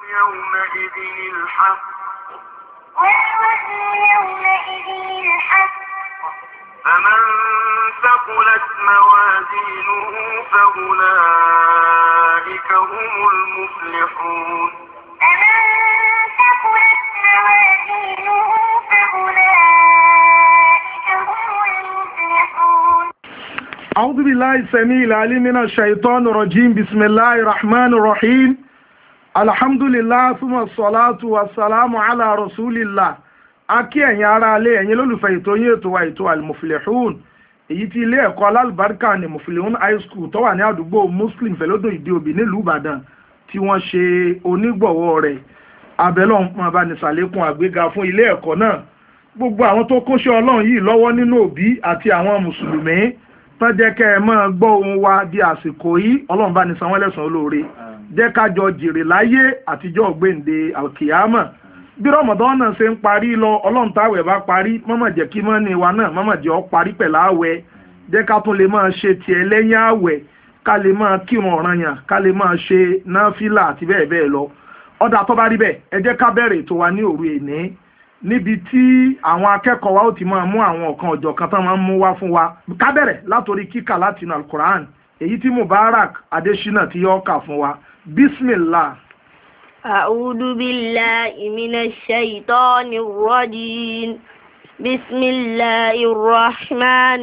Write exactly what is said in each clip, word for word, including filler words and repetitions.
يومئذ الحق والوزن يومئذ الحق فمن ثقلت موازينه فأولئك هم المفلحون فمن ثقلت موازينه فأولئك هم المفلحون. أعوذ بالله السميع العليم من الشيطان الرجيم. بسم الله الرحمن الرحيم. الحمد لله ثم الصلاة والسلام على رسول الله. Akí ẹ̀yin ará alé ẹ̀yin lólùfẹ́ ètò yín ètò wa ètò Al-Muflihun èyí tí ilé ẹ̀kọ́ alálùbáríkà ní Muflihun high school tó wà ní àdúgbò Muslim Fẹ́lódùn Ìdí-Òbí nílùú Ìbàdàn tí wọ́n ṣe onígbọ̀wọ́ rẹ̀. Abẹ́lọ́run máa bá ní ṣàlékún àgbéga fún ilé ẹ̀kọ́ náà. Gbogbo àwọn tó kúnṣẹ́ Ọlọ́run yìí lọ́wọ́ nínú òbí àti àwọn mùsùlùmí tó jẹ́ kẹ́ ẹ máa gbọ́ ohun wa di àsìkò yìí Ọlọ́run bá ní san wọ́n lẹ́san olóore. Jẹ́ ká jọ jèrè láyé àtijọ́ gbèǹde àkìyámà. Bí Ramadan náà ṣe ń parí lọ Ọlọ́run táwẹ̀ bá parí mọ́mọ̀ jẹ́ kí mọ́ni wa náà mọ́mọ̀ jẹ́ ó parí pẹ̀lú àwẹ̀. Jẹ́ ká tún lè máa ṣe tiẹ̀ lẹ́yìn àwẹ̀ ká lè máa kírun ọ̀ranyàn ká lè máa ṣe náfìlà àti bẹ́ẹ̀ bẹ́ẹ̀ lọ. Ọ̀dà tó bá rí bẹ́ẹ̀ ẹ jẹ́ ká bẹ̀rẹ̀ ètò wa ní òru èní níbi tí àwọn akẹ́kọ̀ọ́ wa ó ti máa mú àwọn ọ̀kan ọ̀jọ̀kan tán máa ń mú wá fún wa. Ká bẹ̀rẹ̀ látòrí kíkà láti inú Al-Quran èyí tí Mubarak Adésínà tí yóò kà fún wa. Bismillah. أعوذ بالله من الشيطان الرجيم بسم الله الرحمن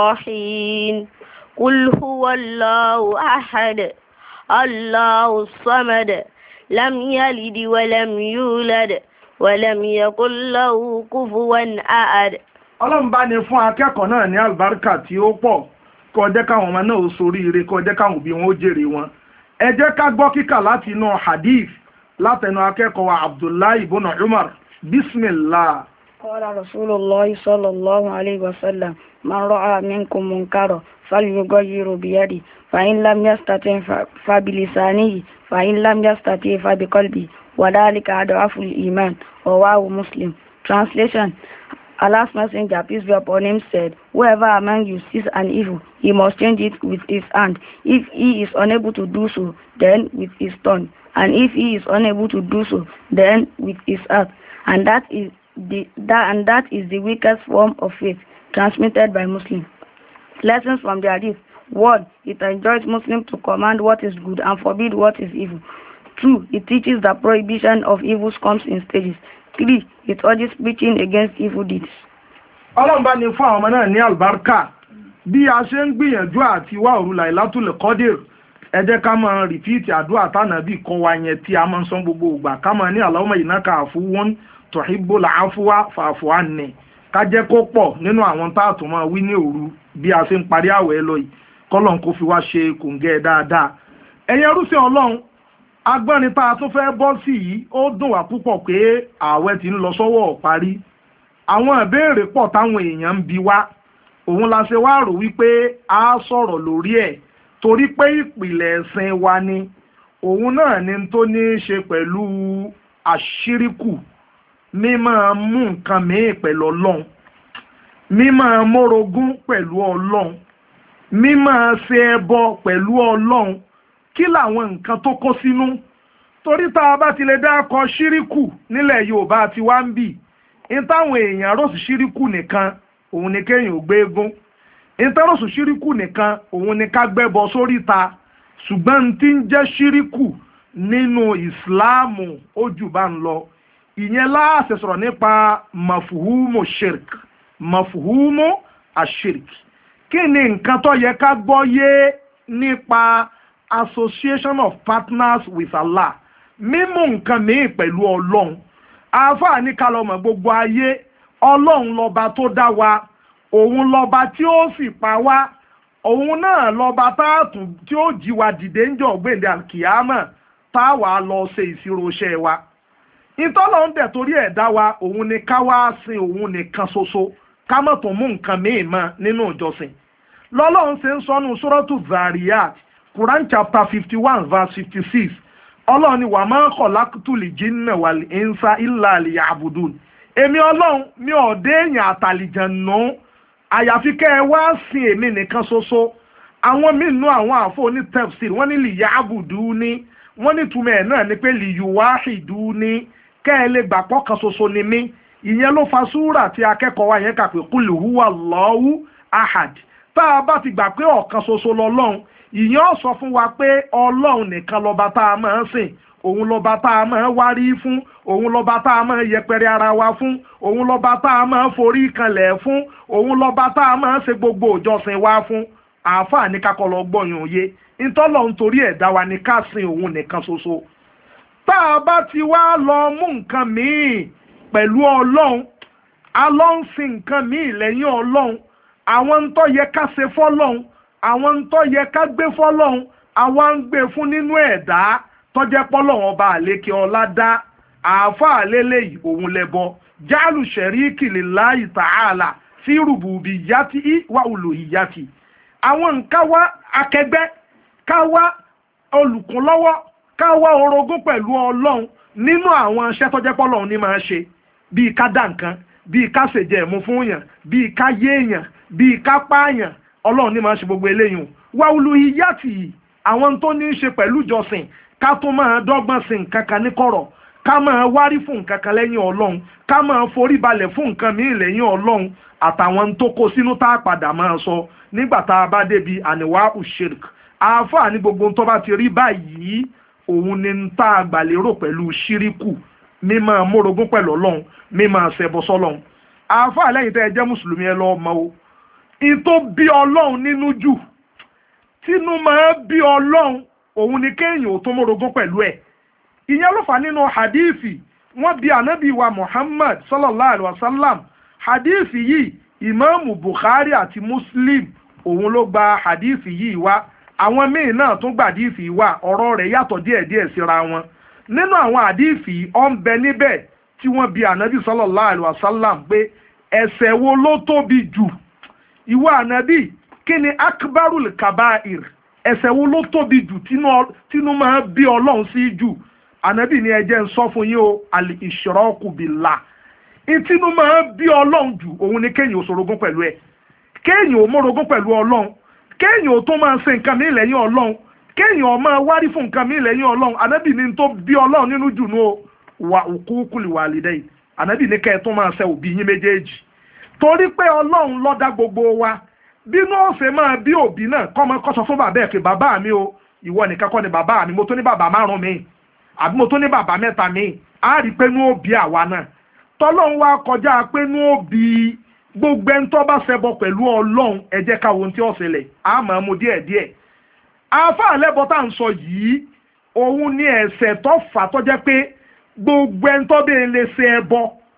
الرحيم قل هو الله أحد الله الصمد لم يلد ولم يولد ولم يكن له كفوا أحد. Ọlọ́run bá ní fún akẹ́kọ̀ọ́ náà ní àlùbáríkà tí ó pọ̀ kó jẹ́ káwọn ọmọ náà ó ṣoríire kó jẹ́ káwọn òbí wọn ó jèrè wọn. Ẹ jẹ́ ká gbọ́ kíkà láti inú hadith látẹnu akẹ́kọ̀ọ́ wa Abdullahi ibn Umar. Bismillah. Qala Rasulullah sallallahu alayhi wa sallam man ra'a minkum munkaran falyughayyirhu biyadihi fa in lam yastati' fa bilisanihi fa in lam yastati' fa biqalbihi wa dhalika ad'afu al-iman. Rawahu Muslim. Translation: Allah's Messenger, peace be upon him, said, whoever among you sees an evil, he must change it with his hand. If he is unable to do so, then with his tongue. And if he is unable to do so, then with his heart. And that is the that and that is the weakest form of faith transmitted by Muslims. Lessons from the Hadith: one. It enjoins Muslims to command what is good and forbid what is evil. Two. It teaches that prohibition of evils comes in stages. Three. It urges preaching against evil deeds. Ọlọ́run bá ní fún àwọn ọmọ náà ní àlùbáríkà bí a ṣe ń gbìyànjú àti wá òru Lailatul Qadr. Ẹ jẹ́ ká máa rìpíìtì àdúrà tánàbí kọ́ wa yẹn tí a máa ń sọ gbogbo ìgbà ká máa ní Allahumma innaka afuwwun tuhibbul afwa fa'fu anni. Ká jẹ́ kó pọ̀ nínú àwọn táàtù máa wí ní òru bí a ṣe ń parí àwẹ̀ lọ yìí kọ́lọ́n kó fi wá ṣe kòǹgẹ́ dáadáa. Ẹ̀yin ẹrúsìn Ọlọ́run agbọ́nrin tá a tún fẹ́ bọ́ sí yìí ó dùn wá púpọ̀ pé ààwẹ̀ ti ń lọ sọ́wọ́ parí. Àwọn ìbéèrè pọ̀ táwọn èèyàn ń bi wá òun la ṣe wá rò wípé a sọ̀rọ̀ lórí ẹ̀ torí pé ìpìlẹ̀ ẹ̀sìn wa ni òun náà ni tó ní í ṣe pẹ̀lú àṣíríkù mímọ́ mú nǹkan mìíràn pẹ̀lú Ọlọ́run mímọ́ mórogún pẹ̀lú Ọlọ́run mímọ́ ṣe ẹbọ pẹ̀lú Ọlọ́run kí làwọn nǹkan tó kó sínú torí tá a bá ti lè dákọ ṣíríkù nílẹ̀ Yorùbá ti wá ń bì ní táwọn èèyàn rò sí ṣíríkù nìkan òun ni kéèyàn ò gbé eégún ìtẹ́rọ̀sùn ṣíríkù nìkan òun ni ká gbẹ́bọ sóríta ṣùgbọ́n tí ń jẹ́ ṣíríkù nínú ìsìláàmù ó jù bá ń lọ ìyẹn láàṣẹ sọ̀rọ̀ nípa mafuhumu shirk mafuhumu ashirk kí ni nǹkan tó yẹ ká gbọ́ yé nípa association of partners with Allah mímú nǹkan mìíràn pẹ̀lú Ọlọ́run àáfàá ní ká lọ mọ̀ gbogbo ayé Ọlọ́run lọ́ba tó dá wa òun lọba tí ó sì pa wá òun náà lọba táàtùn tí ó jí wa dìde ń jọ gbèǹde àkìyámà táwa lọ ṣe ìṣirò iṣẹ́ wa ìtọ́lọ̀ ń tẹ̀ torí ẹ̀ dá wa òun ni ká wá sin òun nìkan ṣoṣo ká mọ̀ tó mú nǹkan míì mọ́ nínú ìjọsìn lọ́lọ́run ṣe ń sọnù Suratu Zariyat Quran chapter fifty one verse fifty six Ọlọ́run ni wa ma khalaqtul jinna wal insa illa liya'budun èmi Ọlọ́run mi ò dé èèyàn àtàlìjànù àyàfi kẹ́ ẹ wá sin èmi nìkan ṣoṣo àwọn míì nú àwọn àfọ ní tafsir wọ́n ní liya'buduni wọ́n ní túmọ̀ ẹ̀ náà ni pé liyuwahidu ní kẹ́ ẹ lè gbàpọ̀ kan ṣoṣo ni mí ìyẹn ló fa súrà tí akẹ́kọ̀ọ́ wa yẹn kà pé qul huwa Allahu ahad tá a bá ti gbà pé ọ̀kan ṣoṣo lọ́lọ́run ìyẹn ó sọ fún wa pé ọlọ́run nìkan lọ́ba tá a máa ń sìn òun lọ́ba tá a máa ń wárí fún òun lọ́ba tá a máa ń yẹpẹrẹ ara wa fún òun lọ́ba tá a máa ń forí kanlẹ̀ fún òun lọ́ba tá a máa ń ṣe gbogbo ìjọsìn wa fún àáfàá ní kakọ́ lọ gbọ́yàn òye ntọ́lọ̀ nítorí ẹ̀dá wa ní ká sin òun nìkan ṣoṣo tá a bá ti wá lọ mú nǹkan míì pẹ̀lú ọlọ́run a lọ ń sin nǹkan míì lẹ́yìn ọlọ́run àwọn ń tó yẹ ká ṣe fọ́lọ́run àwọn ń tó yẹ ká gbé fọ́lọ́run àwa ń gbé fún nínú ẹ̀dá tọ́jẹ́ pọ́lọ́run ọba àlékè ọlá dá àáfàá lélẹ́yìí òun lẹ́bọ jálù ṣẹ̀ríkì lillahi ta'ala sí rububiyyati wa uluhiyyati àwọn nǹkan wá akẹgbẹ́ ká wá olùkúnlọ́wọ́ ká wá orogún pẹ̀lú ọlọ́run nínú àwọn iṣẹ́ tọ́jẹ́ pọ́lọ́run ní máa ṣe bíi ká dá nǹkan bíi ká ṣèjẹ ẹ̀mú fún yàn bíi ká yé èèyàn bíi ká pààyàn ọlọ́run ní máa ṣe gbogbo eléyìí wa uluhiyyati àwọn tó ní í ṣe pẹ̀lú ìjọsìn ká tó máa dọ́gbọ́n sí nǹkan kan ní kọ̀rọ̀ ká máa wárí fún nǹkan kan lẹ́yìn ọlọ́run ká máa forí balẹ̀ fún nǹkan míì lẹ́yìn ọlọ́run àtàwọn tó kó sínú tá a padà máa sọ nígbà tá a bá débi àníwá ushirk àáfàá ní gbogbo tó bá ti rí báyìí òun ni tá a gbà lérò pẹ̀lú ṣíríkù mímọ́ mórogún pẹ̀lú ọlọ́run mímọ́ ṣẹbọ sọ́lọ́run àáfàá lẹ́yìn tẹ́ ẹ jẹ́ mùsùlùmí ẹ lọ́ọ́ mọ́ o ìtò bí ọlọ́run nínú jù tínú máa bí ọlọ́run òun ni kéèyàn ò tó mórogún pẹ̀lú ẹ̀ ìyẹn ló fà nínú hadithi wọ́n bí ànábì wa Muhammad sallallahu alayhi wa sallam hadithi yìí ìmáàmù Bukhari àti Muslim òun ló gba hadithi yìí wá àwọn míì náà tún gba hadithi wá ọ̀rọ̀ rẹ̀ yàtọ̀ díẹ̀díẹ̀ síra wọn nínú àwọn hadithi ó ń bẹ níbẹ̀ tí wọ́n bí ànábì sallallahu alayhi wa sallam pé ẹ̀ṣẹ̀ wo ló tóbi jù ìwọ ànábì kí ni akbarul kabair ẹ̀ṣẹ̀ wo ló tóbi jù tínú máa bí ọlọ́run sí jù ànábì ni ẹ jẹ́ ń sọ fún yín o àlì ìṣirọ́kù billah ìtinú máa bí ọlọ́run jù òun ni kéèyàn ò sorogún pẹ̀lú ẹ̀ kéèyàn ò mórogún pẹ̀lú ọlọ́run kéèyàn ò tó máa ṣe nǹkan mí lẹ́yìn ọlọ́run kéèyàn ò máa wárí fún nǹkan mí lẹ́yìn ọlọ́run ànábì ni tó bí ọlọ́run nínú jù nù o wà uququl walidayn ànábì ni kẹ́ ẹ tó máa ṣe òbí yín méjèèjì torí pé ọlọ́run ló dá gbogbo wa bínú ọ̀sẹ̀ máa bí òbí náà kọ́ máa kọ́ sọ fún bàbá ẹ̀ pé bàbá mi o ìwọ nìkan kọ́ ni bàbá mi mo tó ní bàbá márùn mi àbí mo tó ní bàbá mẹ́ta mi á rí i pé nú òbí àwa náà tọ́lọ́run wá kọjá pé nú òbí gbogbo ẹni tó bá ṣẹbọ pẹ̀lú ọlọ́run ẹ jẹ́ ká wo ohun tí ó ṣẹlẹ̀ á máa mú díẹ̀ díẹ̀ àáfàá lẹ́bọ tá à ń sọ yìí òun ní ẹ̀ṣẹ̀ tó fà tó jẹ́ pé gbogbo ẹni tó bẹ́ẹ̀ lè ṣe ẹbọ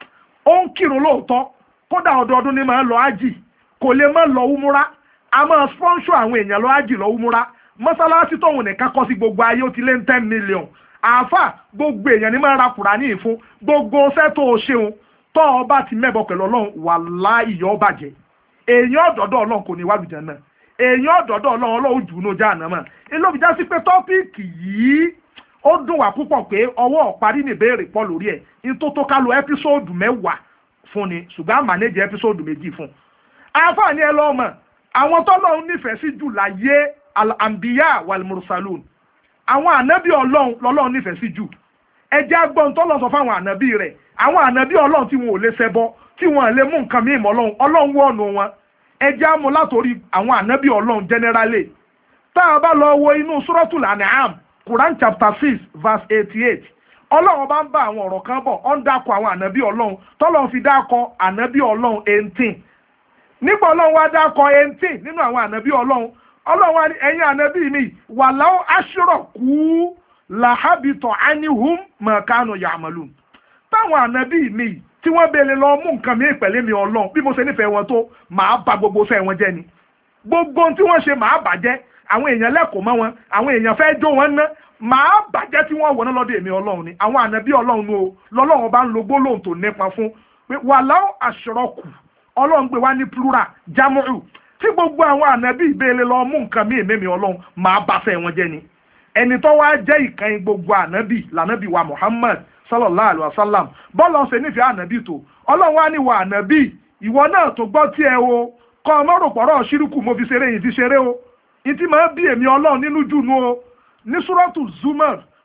ó ń kírun lóòótọ́ kódà ọdọọdún ní máa ń lọ ájì kò lè má lọ úmúra a máa sponsor àwọn èèyàn lọ ájì lọ úmúra mọ́sálásí tóun nìkan kọ́ sí gbogbo ayé ó ti lé ní ten million àáfà gbogbo èèyàn ní máa ra Kùránì ìfún gbogbo ṣẹ́ tó o ṣeun tó o bá ti mẹ́bọ pẹ̀lú ọlọ́run wàláhì yó bàjẹ́ èèyàn ọ̀dọ́dọ̀ ọlọ́run kò ní wá lùjẹ́ náà èèyàn ọ̀dọ́dọ̀ ọlọ́run ọlọ́run jù ú ní jahannama ilé òbí já sí pé tọ́píìkì yìí ó dùn wá púpọ̀ pé ọwọ́ parí ní ìbéèrè pọ̀ lórí ẹ̀ nítorí ká lo ẹ́písòdù mẹ́wàá fún ni ṣùgbọ́n àmàlẹ́jì ẹ́písòdù méjì fún àǹfààní ẹ lọ́mọ àwọn tọ́lọ́run nífẹ̀ẹ́ sí jù láyé al-anbiya wal-mursalun àwọn ànábì ọlọ́run lọ́lọ́run nífẹ̀ẹ́ sí jù ẹjẹ́ agbọ́n tọ́lọ́run sọ fáwọn ànábì rẹ̀ àwọn ànábì ọlọ́run tí wọn ò lè ṣẹbọ tí wọn lè mú nǹkan mímọ́ ọlọ́run ọlọ́run wọ̀nù wọn ẹjẹ́ amú látòrí àwọn ànábì ọlọ́run generally tá a bá lọ wo inú suratul an'am Quran chapter six verse eighty-eight ọlọ́run bá ń bá àwọn ọ̀rọ̀ kan bọ̀ ọ́n dákọ̀ àwọn ànábì ọlọ́run tọ́lọ́run fi dákọ̀ ànábì ọlọ́run eighteen nígbà ọlọ́run wá dákọ̀ eighteen nínú àwọn ànábì ọlọ́run ọlọ́run wá ní ẹ̀yin ànábì mi wàláwọ́ aṣọ́rọ̀kú làhábìtọ̀ ánìhùn mọ̀kánù yàmàlùm táwọn ànábì mi tí wọ́n bèèrè lọ mú nǹkan mi pẹ̀lú mi ọlọ́run bí mo ṣe nífẹ̀ẹ́ wọn tó màá bà gbogbo fẹ́ wọn jẹ́ ni gbogbo tí wọ́n ṣe màá bàjẹ́ àwọn èèyàn lẹ́kọ̀ọ́ mọ́ wọn àwọn èèyàn fẹ́ jó wọn ná màá bàjẹ́ tí wọ́n wọná lọ́dọ̀ èmi ọlọ́run ni àwọn ànábì ọlọ́run o lọ́lọ́run bá ń lo gbólóhùn tó nípa fún pé wàláwọ́ aṣọ́rọ̀kù ọlọ́run gbé wá ní plural jamu'u tí gbogbo àwọn ànábì ìbéèrè lọ mú nǹkan mí èmi ọlọ́run màá bá fẹ́ wọn jẹ́ ni ẹni tó wá jẹ́ ìkànnì gbogbo ànábì lànábì wa Muhammad sallallahu alayhi wa sallam bọ́ọ̀lù ọ̀sẹ̀ nífẹ̀ẹ́ ànábì tó ọlọ́run wá ní wa ànábì ìwọ náà tó gbọ́ tí ẹ o kọ́ ọmọ rò pọ̀rọ̀ ṣírùkù mo fi ṣeré yìí fi ṣeré o ìtì máa bí èmi ọlọ́run nínú jù nú o ní súrọ́tù Zumar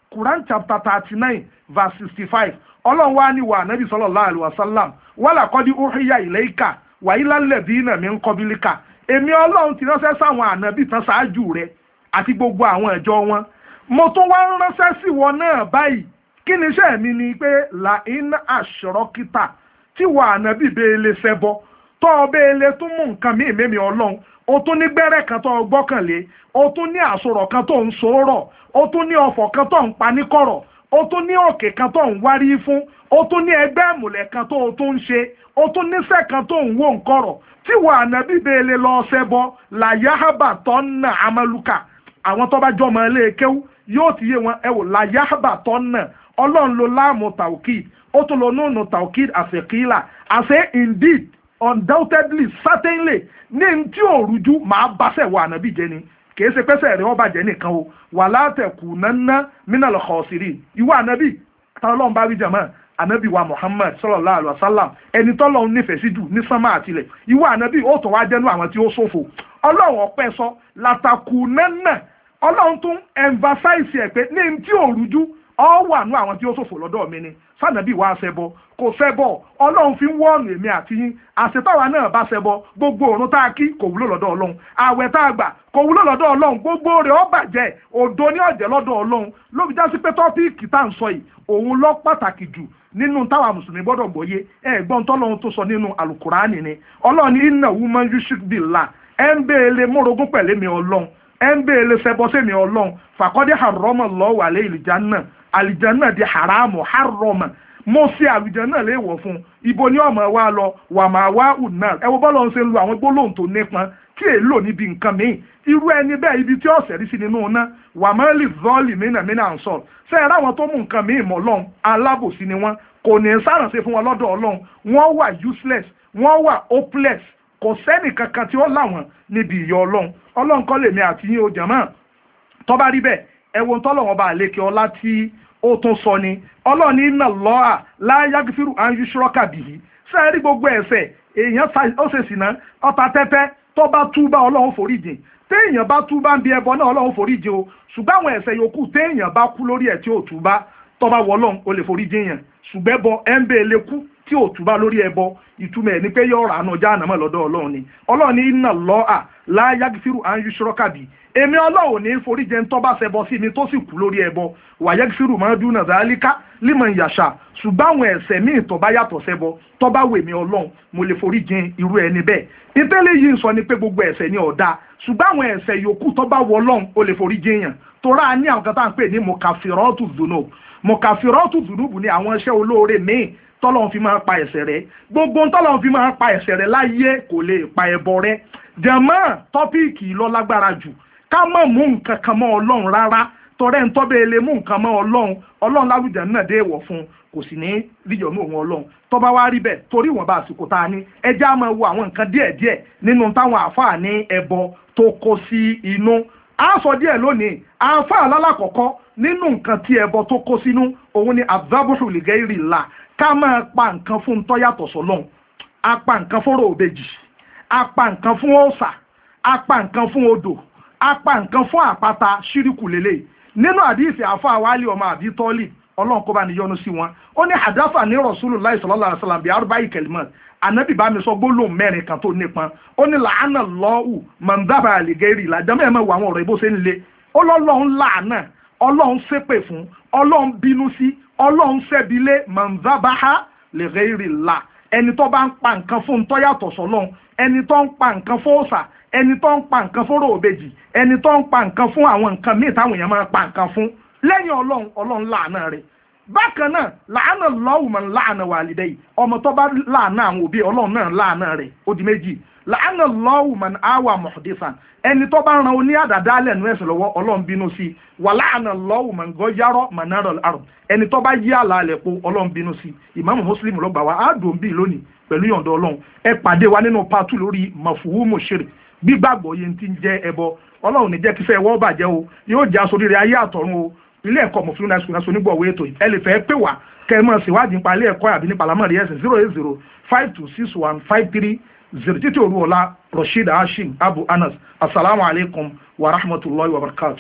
Quran chapter thirty nine verse sixty five ọlọ́run wá ní wa ànábì sallallahu alaihi wasallam wala qad uhiya ilayka wa ilal ladina min qablika èmi ọlọ́run ti ránṣẹ́ sáwọn ànábì tán ṣáájú rẹ̀ àti gbogbo àwọn ìjọ wọn mo tún wá ránṣẹ́ sí wọn náà báyìí kí ni iṣẹ́ mi ni pé la in ashrakita tí wà ànábì bẹ́ẹ̀ lè ṣẹbọ tọ́ ọ bẹ́ẹ̀ lè tún mú nǹkan míì mẹ́mi ọlọ́run o tún ní gbẹ́rẹ́ kan tó gbọ́kànlé o tún ní àsọ̀rọ̀ kan tó ń sọ̀rọ̀ o tún ní ọ̀fọ̀ kan tó ń pa ní kọ̀rọ̀ o tún ní òkè kan tó ń wárí fún o tún ní ẹgbẹ́ ìmùlẹ̀ kan tó o tún ń ṣe o tún níṣẹ́ kan tó ń wò ń kọ̀rọ̀ tí wà ànábì bẹ́ẹ̀ lè lọ ṣẹbọ làyáhábà tó ń nà amaluka àwọn tó bá jọmọ ilé kéwú yóò ti yé wọn ẹ wò làyáhábà tó ń nà ọlọ́run ló láàmú tàwkid ó tún lọ nùnú tàwkid àṣekílà àṣẹ indeed undoubtedly certainly ní tí ò rújú máa báṣẹ̀ wà ànábì jẹ́ ni kìí ṣe pẹ́sẹ̀ rẹ̀ ọba jẹ́ nìkan o wà látẹ̀kù nánà minal khasirin ìwọ ànábì tọ́lọ́n bá wí jẹ̀mọ́ ànábì wa Muhammad sallallahu alaihi wasallam ẹni tọ́lọ́n nífẹ̀ẹ́ sí jù ní sánmà àtìlẹ̀ ìwọ ànábì ó tọ̀ wá jẹ́nu àwọn tí ó ṣòfò ọlọ́run ọpẹ́ sọ látàkù nánà ọlọ́run tún emphasize ẹ̀ pé ní tí ò rújú ọ wà nú àwọn tí ó ṣòfò lọ́dọ̀ mi ni sànàbí wa ṣẹbọ kò ṣẹbọ ọlọ́run fi ń wọ́ọ̀nù èmi àti yín àṣetáwa náà bá ṣẹbọ gbogbo òrun tá a kí kò wúlò lọ́dọ̀ ọlọ́run àwẹ̀ tá a gbà kò wúlò lọ́dọ̀ ọlọ́run gbogbo rẹ̀ ó bàjẹ́ òdo ní ọ̀jẹ̀ lọ́dọ̀ ọlọ́run ló fi já sí pé tọ́píìkì tá à ń sọ yìí òun lọ pàtàkì jù nínú táwa mùsùlùmí gbọ́dọ̀ gbọ́yé ẹ̀gbọ́n tọ́lọ́run tó sọ nínú àlùkùránì ni ọlọ́run ní innahu man yushrik billah ẹ̀ ń béèlè mórogún pẹ̀lẹ́ mi ọlọ́run ẹ̀ ń béèlè ṣẹbọ sí mi ọlọ́run faqad harrama Allahu alayhi al-jannah àlìjánà di haramu harrama mo ṣe àlìjánà léèwọ̀ fún ibo ní ọmọ wa lọ wà máa wá ùnà ẹ wo bọ́lọ̀ ń ṣe lu àwọn gbólóhùn tó nípọn kí èlò níbi nǹkan míì irú ẹni bẹ́ẹ̀ ibi tí ọ̀sẹ̀ rí sí nínú iná wà máa lè zọ́ọ̀lì mínà mínà ń sọ ṣe é ráwọn tó mú nǹkan míì mọ́ ọlọ́run alábòsí ni wọ́n kò ní sárànṣe fún wọn lọ́dọ̀ ọlọ́run wọ́n wà useless wọ́n wà hopeless kò sẹ́nì kankan tí ó láwọn níbi ìyọ ọlọ́run ọlọ́run kọ́ lèmi àti yín o jàmáà tó bá rí bẹ́ẹ̀ ẹ̀wọ̀n tọ́lọ̀wọ̀n bá àlékè ọlá tí ó tún sọ ni ọlọ́run ní inna Allaha la yaghfiru an yushraka bihi sẹ́ẹ̀rí gbogbo ẹ̀ṣẹ̀ èèyàn ó ṣe sìnà ọta tẹ́tẹ́ tó bá túbá ọlọ́run foríjìn téèyàn bá túbá ń bi ẹbọ náà ọlọ́run foríjìn o ṣùgbọ́n àwọn ẹ̀ṣẹ̀ yòókù téèyàn bá kú lórí ẹ̀ tí ò túbá tó bá wọ ọlọ́run ó lè foríjìn yẹn ṣùgbọ́n ẹbọ ẹ̀ ń bẹ́ẹ̀ lè kú tí ò túbá lórí ẹbọ ìtumọ̀ ẹ̀ ní pé yọ̀ọ̀rọ̀ àánú jahannama lọ́dọ̀ ọlọ́run ni ọlọ́run ní inna Allaha la yaghfiru an yushraka bihi èmi ọlọ́run ní foríjẹ ń tọ́ba ṣẹbọ sí mi tó sì kú lórí ẹbọ wàyẹ́ fírù máa dúnà dálíkà liman yasha ṣùgbọ́n àwọn ẹ̀ṣẹ̀ míì tọ́ba yàtọ̀ ṣẹbọ tọ́ba wèmí ọlọ́run mo lè foríjẹ irú ẹni bẹ́ẹ̀ ìtẹ́lẹ̀ yìí ń sọ ni pé gbogbo ẹ̀ṣẹ̀ ni ọ̀dà ṣùgbọ́n àwọn ẹ̀ṣẹ̀ yòókù tọ́ba wọ ọlọ́run ó lè foríjẹ yàn torá ní àwọn kan tá à ń pè ní mokafirọ́tù dùnú mokafirọ́tù dùnú ni àwọn iṣẹ́ olóore míì tọ́lọ́run fi máa pa ẹ̀ṣẹ̀ rẹ̀ gbogbo tọ́lọ́run fi máa pa ẹ̀ṣẹ̀ rẹ̀ láyé kò lè pa ẹbọ rẹ̀ jàmáà tọ́píìkì ló lágbára jù ká má mú nǹkan kan mọ́ ọlọ́run rárá tọrẹ ń tọ́bẹ̀ lè mú nǹkan mọ́ ọlọ́run ọlọ́run láwùjọ náà dé ìwọ̀ fún un kò sì ní ríjọ mú òun ọlọ́run tó bá wá rí bẹ́ẹ̀ torí ìwọ̀nba àsìkò tá a ní ẹjẹ́ á máa wo àwọn nǹkan díẹ̀díẹ̀ nínú táwọn àáfàá ní ẹbọ tó kó sí inú á sọ díẹ̀ lónìí àáfàá lálàkọ̀kọ́ nínú nǹkan tí ẹbọ tó kó sínú òun ni azabuhu ligayri la ká máa pa nǹkan fún tó yàtọ̀ sọ́lọ́run á pa nǹkan fún òbejì á pa nǹkan fún òòṣà á pa nǹkan fún odò apá nǹkan fún àpáta ṣíríkù lélẹ̀ nínú àdíìsì àfáà wálé ọmọ àbí tọ́lì ọlọ́run kó bá ní yọ́nú sí wọn ó ní àdáfà ní Rasulullahi sallallahu alaihi wasallam bí arúbáyì kẹlìmọ̀ ànábì bá mi sọ gbólóhùn mẹ́rin kan tó nípọn ó ní làánà lọ́ọ̀hù mọ̀ndábà àlìgẹ́rì làdámẹ́ ẹ̀ mọ̀ wọ àwọn ọ̀rọ̀ ìbò ṣe ń le ó lọ́lọ́run láàánà ọlọ́run ṣépè fún ọlọ́run bínú sí ọlọ́run ṣẹ́bilé mọ̀ndábà àlìgẹ́rì là ẹni tó bá ń pa nǹkan fún tó yàtọ̀ sọ́lọ́run ẹni tó ń pa nǹkan fún òòṣà ẹni tó ń pa nǹkan fún ròbejì ẹni tó ń pa nǹkan fún àwọn nǹkan míì táwọn èèyàn máa pa nǹkan fún lẹ́yìn ọlọ́run ọlọ́run láàánà rẹ̀ bákan náà láàánà lọ́wọ́ mọ̀ láàánà wàlídẹ́yì ọmọ tó bá láàánà àwọn òbí ọlọ́run náà láàánà rẹ̀ ó di méjì láàánà lọ́wọ́ mọ̀ áwà mọ̀ọ́dẹ́sàn ẹni tó bá ran oní àdàdà lẹ́nu ẹ̀sìn lọ́wọ́ ọlọ́run bínú sí wà láàánà lọ́wọ́ mọ̀ gọ́yárọ́ mọ̀nàrọ̀ àrùn ẹni tó bá yí àlàálẹ̀ po ọlọ́run bínú sí ìmáàmù Muslim ló gbà wá á dùn bíi lónìí pẹ̀lú yọ̀ǹda ọlọ́run ẹ pàdé wa nínú pàtó lórí mọ̀fùwúmù ṣírí gbígbàgbọ́ yẹn ti ń jẹ́ ẹbọ ọlọ́run ní jẹ́ kí fẹ́ ẹwọ́ bàjẹ́ o yóò jẹ́ aṣọ rere ayé àtọ̀run o ilé ẹ̀kọ́ mọ̀fúnú náà ṣùgbọ́n onígbọ̀wé ètò ẹ lè fẹ́ pè wá kẹ́ ẹ máa ṣèwádìí nípa ilé ẹ̀kọ́ àbí nípa àlámọ̀rí ẹ̀sìn zero eight zero five two six one five three zero títí òru ọ̀la Rasheed Hashim Abu Anas asalaamualeykum wa rahmatulahi wa barakatuh.